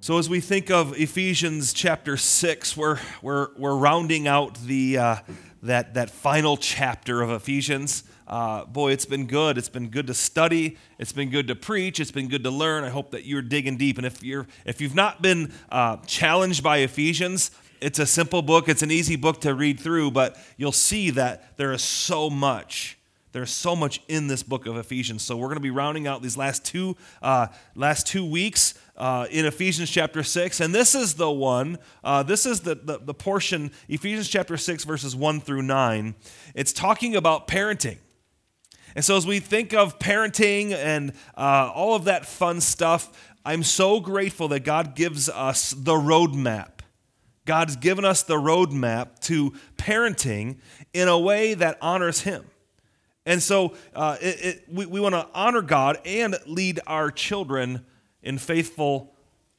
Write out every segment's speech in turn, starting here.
So as we think of Ephesians chapter 6, we're rounding out the that final chapter of Ephesians. Boy, it's been good. It's been good to study. It's been good to preach. It's been good to learn. I hope that you're digging deep. And if you've not been challenged by Ephesians, it's a simple book. It's an easy book to read through, but you'll see that there is so much. There's so much in this book of Ephesians. So we're going to be rounding out these last two weeks in Ephesians chapter 6. And this is the one, this is the portion, Ephesians chapter 6, verses 1 through 9. It's talking about parenting. And so as we think of parenting and all of that fun stuff, I'm so grateful that God gives us the roadmap. God's given us the roadmap to parenting in a way that honors Him. And so we want to honor God and lead our children in faithful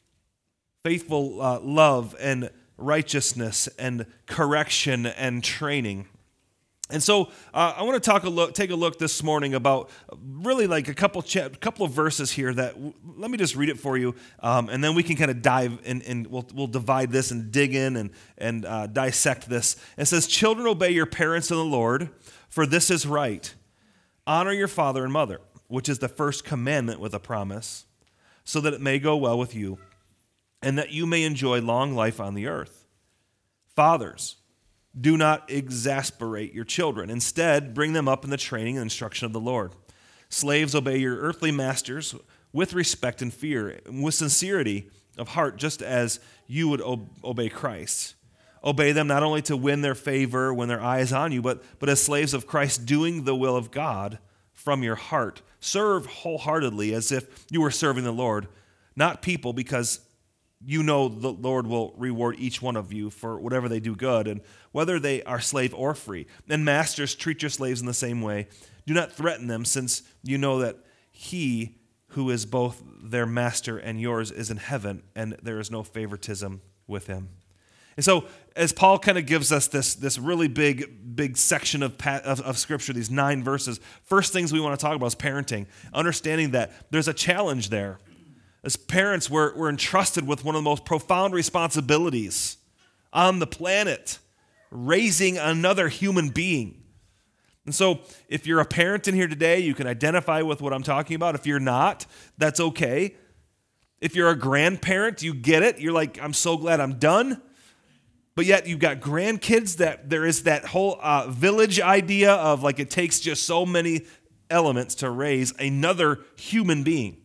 love and righteousness and correction and training. And so I want to take a look this morning about really like a couple of verses here that let me just read it for you, and then we can kind of dive in, and we'll divide this and dig in and dissect this. It says, "Children, obey your parents in the Lord, for this is right. Honor your father and mother, which is the first commandment with a promise, so that it may go well with you, and that you may enjoy long life on the earth. Fathers, do not exasperate your children. Instead, bring them up in the training and instruction of the Lord. Slaves, obey your earthly masters with respect and fear, and with sincerity of heart, just as you would obey Christ. Obey them not only to win their favor when their eye is on you, but as slaves of Christ, doing the will of God from your heart. Serve wholeheartedly as if you were serving the Lord, not people, because you know the Lord will reward each one of you for whatever they do good, and whether they are slave or free. And masters, treat your slaves in the same way. Do not threaten them, since you know that He who is both their master and yours is in heaven, and there is no favoritism with Him." And so, as Paul kind of gives us this really big section of Scripture, these 9 verses, first things we want to talk about is parenting, understanding that there's a challenge there. As parents, we're entrusted with one of the most profound responsibilities on the planet, raising another human being. And so, if you're a parent in here today, you can identify with what I'm talking about. If you're not, that's okay. If you're a grandparent, you get it. You're like, I'm so glad I'm done. But yet you've got grandkids, that there is that whole village idea of like it takes just so many elements to raise another human being.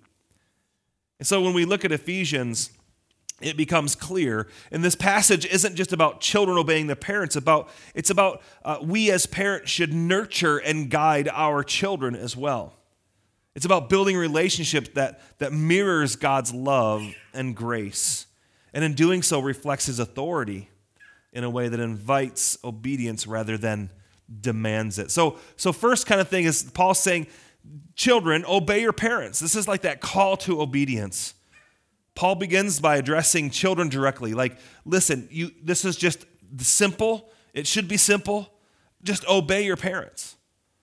And so when we look at Ephesians, it becomes clear. And this passage isn't just about children obeying their parents. It's about we as parents should nurture and guide our children as well. It's about building a relationship that mirrors God's love and grace. And in doing so reflects His authority in a way that invites obedience rather than demands it. So first kind of thing is Paul's saying, children, obey your parents. This is like that call to obedience. Paul begins by addressing children directly. Like, listen, this is just simple. It should be simple. Just obey your parents.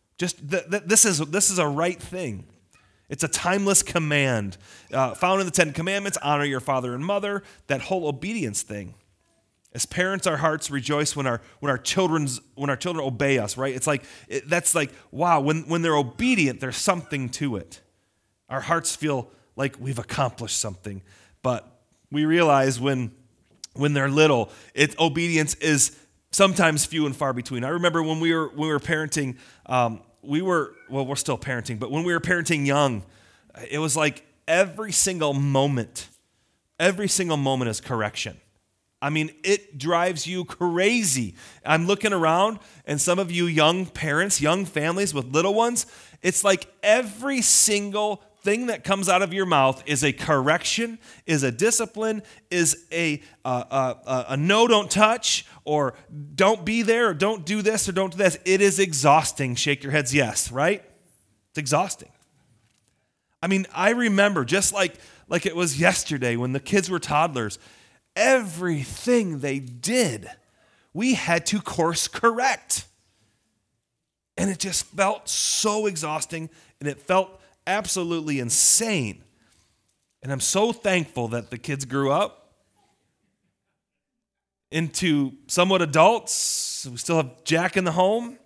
This is a right thing. It's a timeless command found in the 10 Commandments. Honor your father and mother. That whole obedience thing. As parents, our hearts rejoice when our children obey us, right? It's like that's like, wow, when they're obedient, there's something to it. Our hearts feel like we've accomplished something. But we realize when they're little, obedience is sometimes few and far between. I remember when we were parenting, we're still parenting, but when we were parenting young, it was like every single moment is correction. I mean, it drives you crazy. I'm looking around, and some of you young parents, young families with little ones, it's like every single thing that comes out of your mouth is a correction, is a discipline, is a no, don't touch, or don't be there, or don't do this, or don't do this. It is exhausting. Shake your heads yes, right? It's exhausting. I mean, I remember just like it was yesterday when the kids were toddlers, everything they did, we had to course correct. And it just felt so exhausting, and it felt absolutely insane. And I'm so thankful that the kids grew up into somewhat adults. We still have Jack in the home.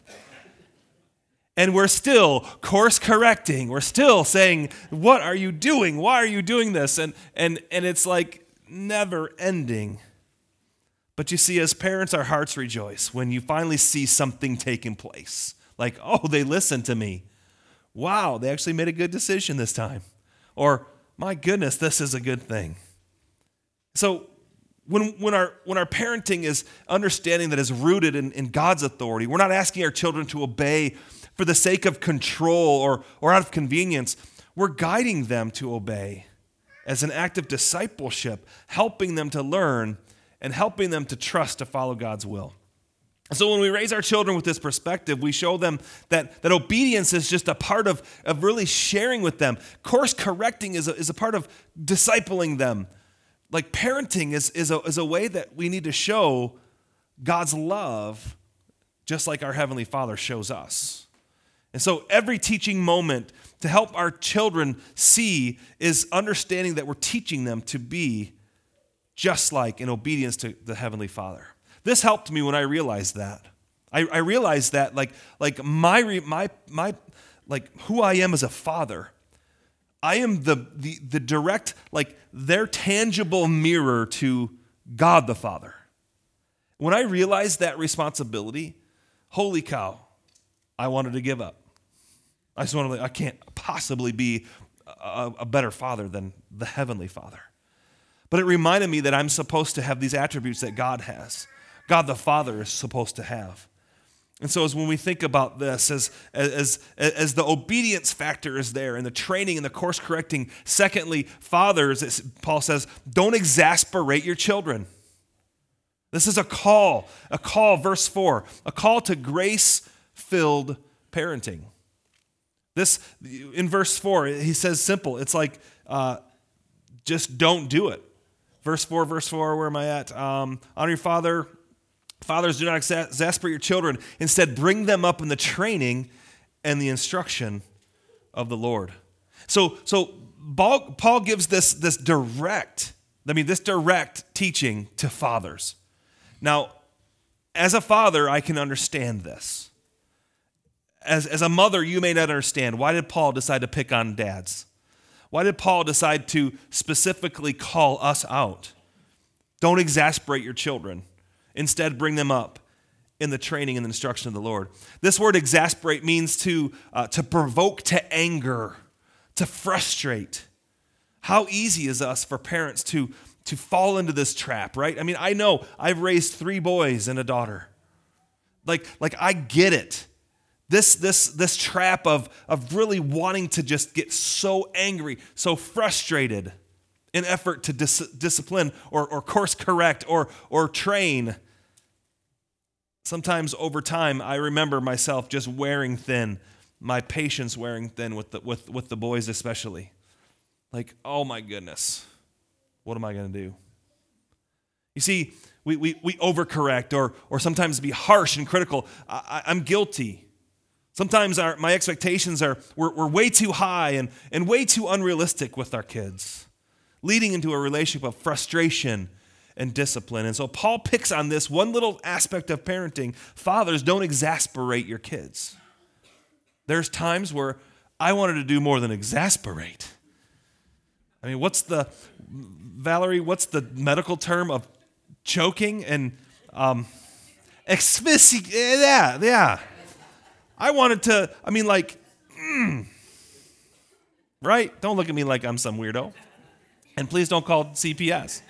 And we're still course correcting. We're still saying, what are you doing? Why are you doing this? And it's like never ending. But you see, as parents, our hearts rejoice when you finally see something taking place. Like, oh, they listened to me. Wow, they actually made a good decision this time. Or, my goodness, this is a good thing. So when our parenting is understanding that is rooted in God's authority, we're not asking our children to obey for the sake of control or out of convenience. We're guiding them to obey as an act of discipleship, helping them to learn and helping them to trust to follow God's will. So when we raise our children with this perspective, we show them that obedience is just a part of really sharing with them. Course correcting is a part of discipling them. Like parenting is a way that we need to show God's love just like our Heavenly Father shows us. And so every teaching moment to help our children see is understanding that we're teaching them to be just like in obedience to the Heavenly Father. This helped me when I realized that. I realized that like my who I am as a father, I am the direct, like their tangible mirror to God the Father. When I realized that responsibility, holy cow, I wanted to give up. I just wanted to, I can't possibly be a better father than the Heavenly Father. But it reminded me that I'm supposed to have these attributes that God has. God the Father is supposed to have. And so as when we think about this, as the obedience factor is there and the training and the course correcting, secondly, fathers, as Paul says, don't exasperate your children. This is a call, verse 4, a call to grace-filled parenting. This, in verse 4, he says simple. It's like, just don't do it. Verse 4, where am I at? Honor your father. Fathers, do not exasperate your children. Instead, bring them up in the training and the instruction of the Lord. So Paul gives this direct teaching to fathers. Now, as a father, I can understand this. As a mother, you may not understand. Why did Paul decide to pick on dads? Why did Paul decide to specifically call us out? Don't exasperate your children. Instead, bring them up in the training and the instruction of the Lord. This word exasperate means to provoke to anger, to frustrate. How easy is us for parents to fall into this trap, right? I mean, I know I've raised 3 boys and a daughter. Like I get it. This trap of really wanting to just get so angry, so frustrated in effort to discipline or course correct or train. Sometimes over time, I remember myself just wearing thin, my patience wearing thin with the boys especially. Like, oh my goodness, what am I going to do? You see, we overcorrect or sometimes be harsh and critical. I'm guilty. Sometimes my expectations we're way too high and way too unrealistic with our kids, leading into a relationship of frustration and discipline. And so Paul picks on this one little aspect of parenting. Fathers, don't exasperate your kids. There's times where I wanted to do more than exasperate. I mean, what's the medical term of choking and asphyxiate? Yeah. I wanted to, right? Don't look at me like I'm some weirdo. And please don't call CPS.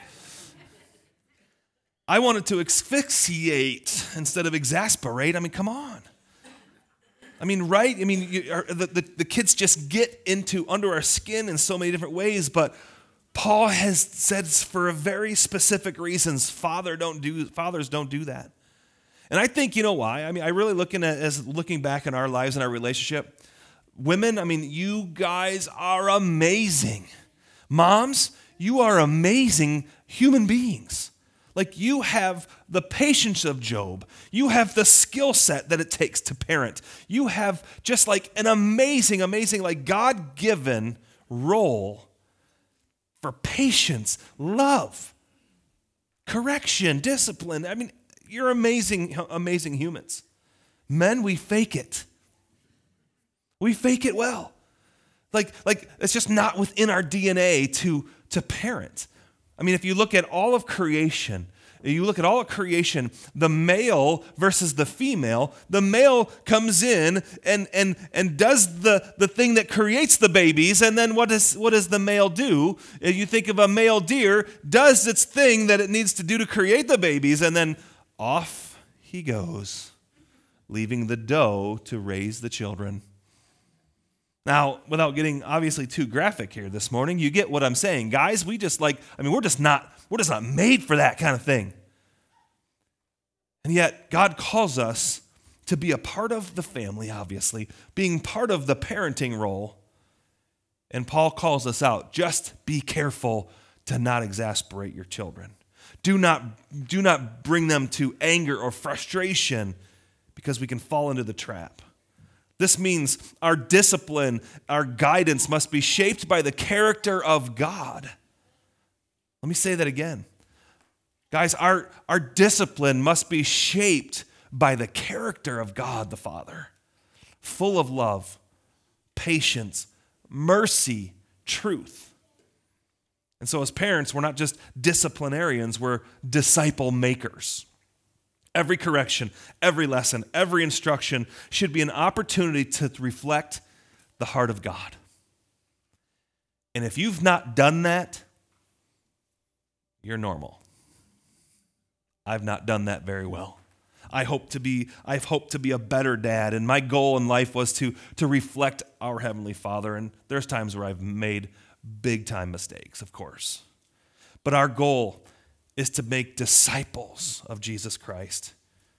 I wanted to asphyxiate instead of exasperate. I mean, come on. I mean, right? I mean, the kids just get under our skin in so many different ways, but Paul has said for a very specific reasons, fathers don't do that. And I think, you know why? I mean, I really looking back in our lives and our relationship, women, I mean, you guys are amazing. Moms, you are amazing human beings. Like, you have the patience of Job. You have the skill set that it takes to parent. You have just like an amazing, like God-given role for patience, love, correction, discipline. I mean, you're amazing, amazing humans. Men, we fake it. We fake it well. Like it's just not within our DNA to parent. I mean, if you look at all of creation, the male versus the female, the male comes in and does the thing that creates the babies, and then what does the male do? You think of a male deer, does its thing that it needs to do to create the babies, and then off he goes, leaving the doe to raise the children. Now, without getting obviously too graphic here this morning, you get what I'm saying. Guys, we're just not made for that kind of thing. And yet, God calls us to be a part of the family, obviously, being part of the parenting role. And Paul calls us out, just be careful to not exasperate your children. Do not bring them to anger or frustration, because we can fall into the trap. This means our discipline, our guidance must be shaped by the character of God. Let me say that again. Guys, our discipline must be shaped by the character of God the Father, full of love, patience, mercy, truth. And so as parents, we're not just disciplinarians, we're disciple makers. Every correction, every lesson, every instruction should be an opportunity to reflect the heart of God. And if you've not done that, you're normal. I've not done that very well. I've hoped to be a better dad, and my goal in life was to reflect our Heavenly Father, and there's times where I've made big time mistakes, of course. But our goal is to make disciples of Jesus Christ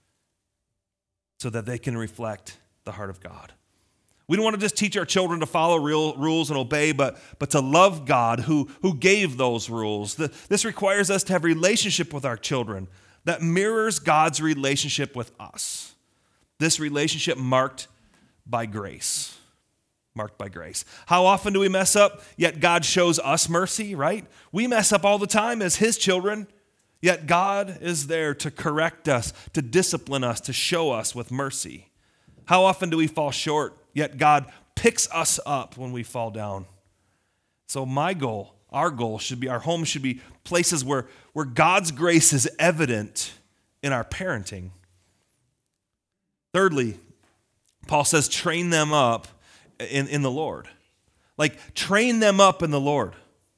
so that they can reflect the heart of God. We don't want to just teach our children to follow real rules and obey, but to love God who gave those rules. This requires us to have a relationship with our children that mirrors God's relationship with us. This relationship marked by grace. Marked by grace. How often do we mess up, yet God shows us mercy, right? We mess up all the time as His children. Yet God is there to correct us, to discipline us, to show us with mercy. How often do we fall short, yet God picks us up when we fall down? So our goal should be, our home should be places where God's grace is evident in our parenting. Thirdly, Paul says, train them up in the Lord. Like, train them up in the Lord.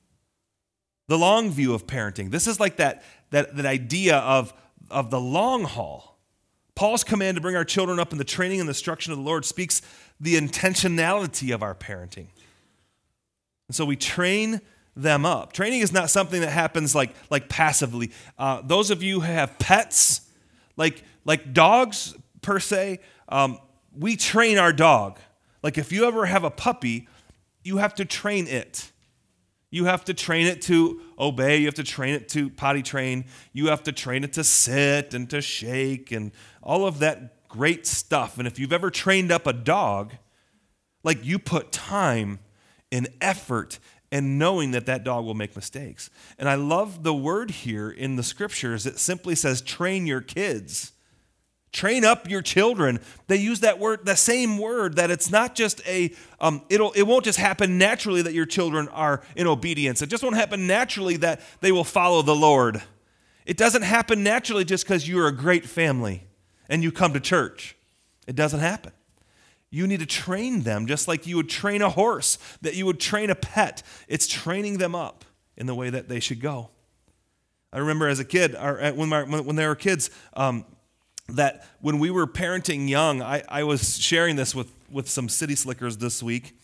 The long view of parenting. This is like that idea of the long haul. Paul's command to bring our children up in the training and the instruction of the Lord speaks the intentionality of our parenting. And so we train them up. Training is not something that happens like passively. Those of you who have pets, like dogs per se, we train our dog. Like if you ever have a puppy, you have to train it. You have to train it to obey. You have to train it to potty train. You have to train it to sit and to shake and all of that great stuff. And if you've ever trained up a dog, like you put time and effort and knowing that dog will make mistakes. And I love the word here in the scriptures. It simply says, train your kids. Train up your children. They use that word, the same word, that it's not just it won't just happen naturally that your children are in obedience. It just won't happen naturally that they will follow the Lord. It doesn't happen naturally just because you're a great family and you come to church. It doesn't happen. You need to train them just like you would train a horse, that you would train a pet. It's training them up in the way that they should go. I remember as a kid, or when they were kids, that when we were parenting young, I was sharing this with some city slickers this week.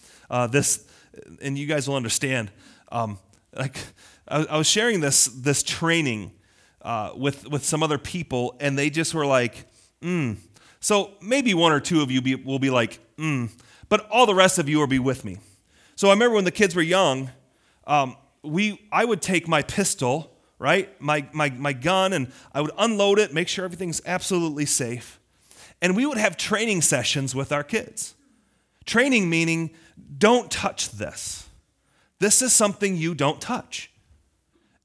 And you guys will understand. I was sharing this training with some other people, and they just were like, So maybe one or two of you will be like, but all the rest of you will be with me. So I remember when the kids were young, I would take my pistol, right, my gun, and I would unload it, make sure everything's absolutely safe. And we would have training sessions with our kids. Training meaning, don't touch this. This is something you don't touch.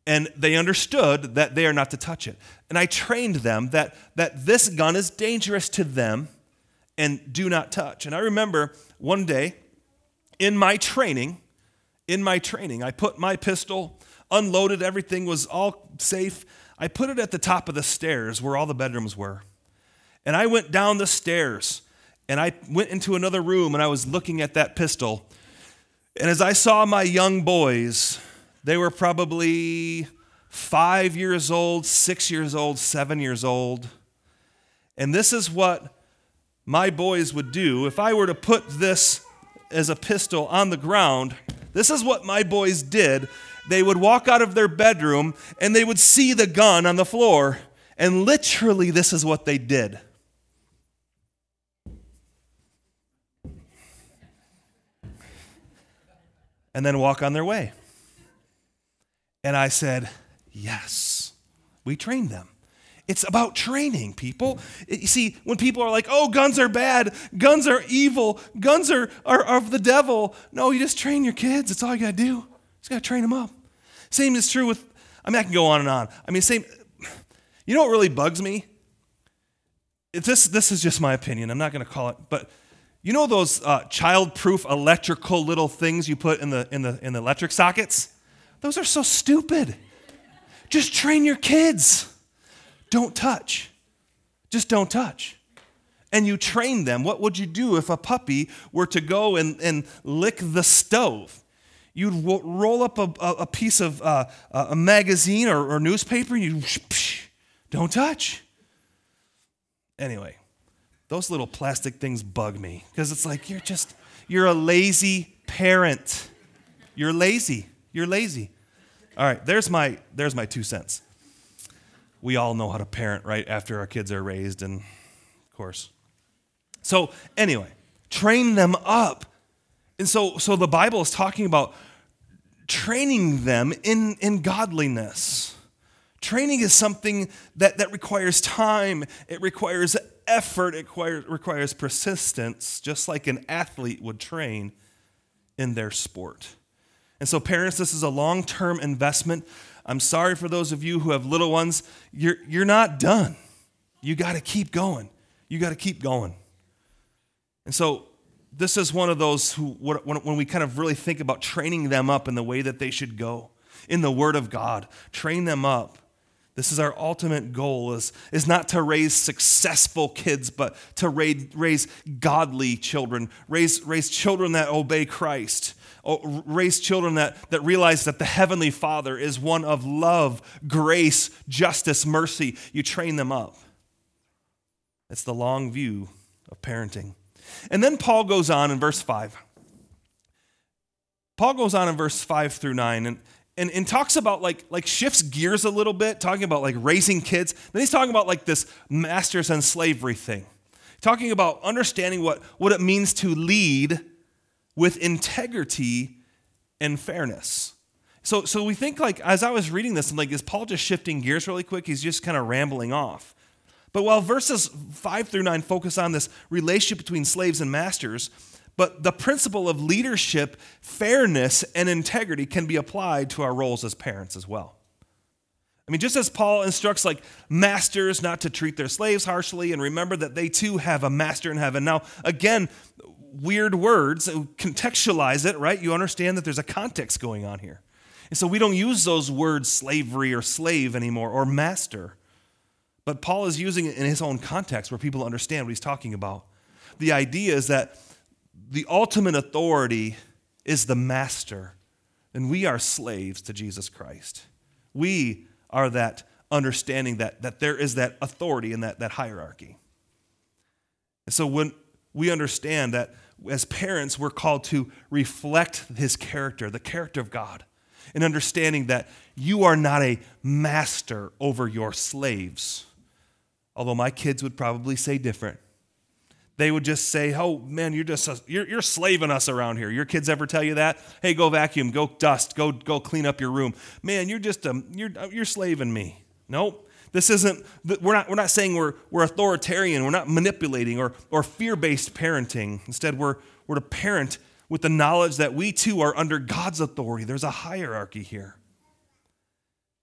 And they understood that they are not to touch it. And I trained them that this gun is dangerous to them and do not touch. And I remember one day in my training, I put my pistol, unloaded, everything was all safe. I put it at the top of the stairs where all the bedrooms were. And I went down the stairs and I went into another room and I was looking at that pistol. And as I saw my young boys, they were probably 5 years old, 6 years old, 7 years old. And this is what my boys would do. If I were to put this as a pistol on the ground, this is what my boys did. They would walk out of their bedroom and they would see the gun on the floor. And literally, this is what they did. And then walk on their way. And I said, yes, we trained them. It's about training, people. You see, when people are like, oh, guns are bad, guns are evil, guns are of the devil. No, you just train your kids. That's all you got to do. You just got to train them up. Same is true with, I can go on and on. You know what really bugs me? This is just my opinion. I'm not going to call it, but you know those child-proof electrical little things you put in the electric sockets? Those are so stupid. Just train your kids. Don't touch. Just don't touch. And you train them. What would you do if a puppy were to go and lick the stove? You'd roll up a piece of a magazine or newspaper and you don't touch. Anyway, those little plastic things bug me because it's like you're a lazy parent. You're lazy. You're lazy. All right, there's my 2 cents. We all know how to parent, right, after our kids are raised, and of course. So anyway, train them up. And so the Bible is talking about training them in godliness. Training is something that requires time. It requires effort. It requires persistence, just like an athlete would train in their sport. And so parents, this is a long-term investment. I'm sorry for those of you who have little ones. You're not done. You got to keep going. You got to keep going. And so this is one of those when we kind of really think about training them up in the way that they should go, in the Word of God, train them up. This is our ultimate goal, is not to raise successful kids, but to raise godly children, raise children that obey Christ. Raise children that realize that the Heavenly Father is one of love, grace, justice, mercy. You train them up. It's the long view of parenting. And then Paul goes on in verse 5. Paul goes on in verse 5 through 9 and talks about like shifts gears a little bit, talking about like raising kids. Then he's talking about like this masters and slavery thing. Talking about understanding what it means to lead with integrity and fairness. So we think like, as I was reading this, I'm like, is Paul just shifting gears really quick? He's just kind of rambling off. But while verses 5 through 9 focus on this relationship between slaves and masters, but the principle of leadership, fairness, and integrity can be applied to our roles as parents as well. Just as Paul instructs like masters not to treat their slaves harshly and remember that they too have a master in heaven. Now, again, weird words, contextualize it, right? You understand that there's a context going on here. And so we don't use those words slavery or slave anymore or master. But Paul is using it in his own context where people understand what he's talking about. The idea is that the ultimate authority is the master, and we are slaves to Jesus Christ. We are that understanding that there is that authority in that hierarchy. And so when we understand that as parents, we're called to reflect his character, the character of God, and understanding that you are not a master over your slaves. Although my kids would probably say different. They would just say, oh, man, you're slaving us around here. Your kids ever tell you that? Hey, go vacuum, go dust, go clean up your room. Man, you're slaving me. Nope. This isn't, we're not saying we're authoritarian, we're not manipulating or fear-based parenting. Instead, we're to parent with the knowledge that we too are under God's authority. There's a hierarchy here.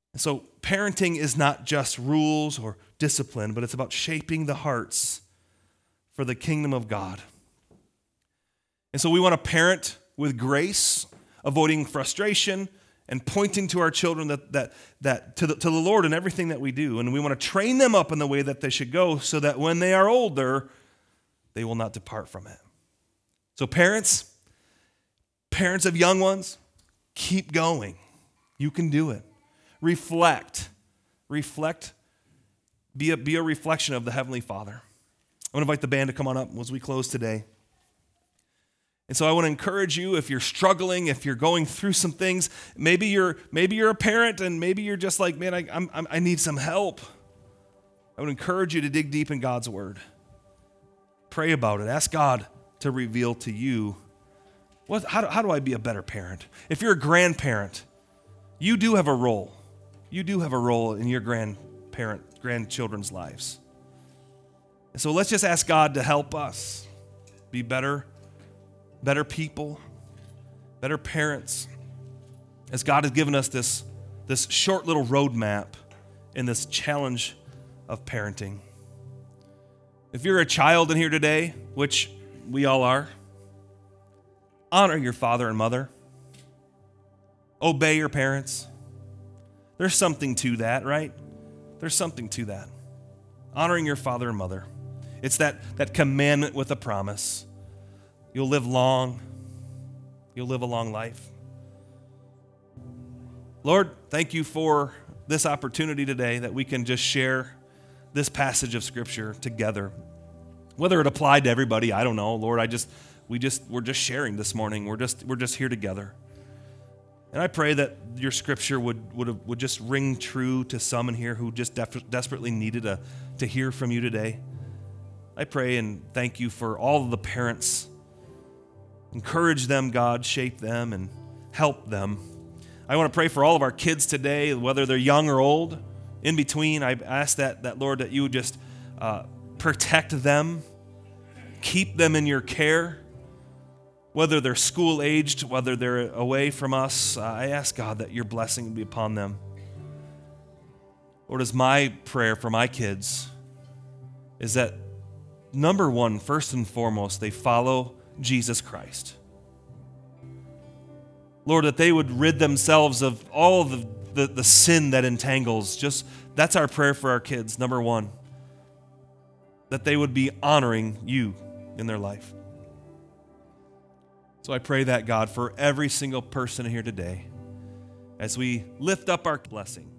So parenting is not just rules or discipline, but it's about shaping the hearts for the kingdom of God. And so we want to parent with grace, avoiding frustration, and pointing to our children that to the Lord in everything that we do. And we want to train them up in the way that they should go so that when they are older, they will not depart from it. So parents of young ones, keep going. You can do it. Reflect. Be a reflection of the Heavenly Father. I want to invite the band to come on up as we close today. And so I want to encourage you, if you're struggling, if you're going through some things, maybe you're a parent and maybe you're just like, man, I need some help. I would encourage you to dig deep in God's Word. Pray about it. Ask God to reveal to you, how do I be a better parent? If you're a grandparent, you do have a role. You do have a role in your grandchildren's lives. And so let's just ask God to help us be better people, better parents, as God has given us this short little roadmap in this challenge of parenting. If you're a child in here today, which we all are, honor your father and mother. Obey your parents. There's something to that, right? There's something to that. Honoring your father and mother. It's that commandment with a promise. You'll live long. You'll live a long life. Lord, thank you for this opportunity today that we can just share this passage of Scripture together. Whether it applied to everybody, I don't know. Lord, we're just sharing this morning. We're just here together. And I pray that your Scripture would just ring true to some in here who just desperately needed to hear from you today. I pray and thank you for all of the parents. Encourage them, God, shape them and help them. I want to pray for all of our kids today, whether they're young or old. In between, I ask that Lord, that you would just protect them, keep them in your care, whether they're school-aged, whether they're away from us. I ask, God, that your blessing would be upon them. Lord, as my prayer for my kids is that, number one, first and foremost, they follow Jesus Christ. Lord, that they would rid themselves of all of the sin that entangles. That's our prayer for our kids, number one. That they would be honoring you in their life. So I pray that, God, for every single person here today, as we lift up our blessing.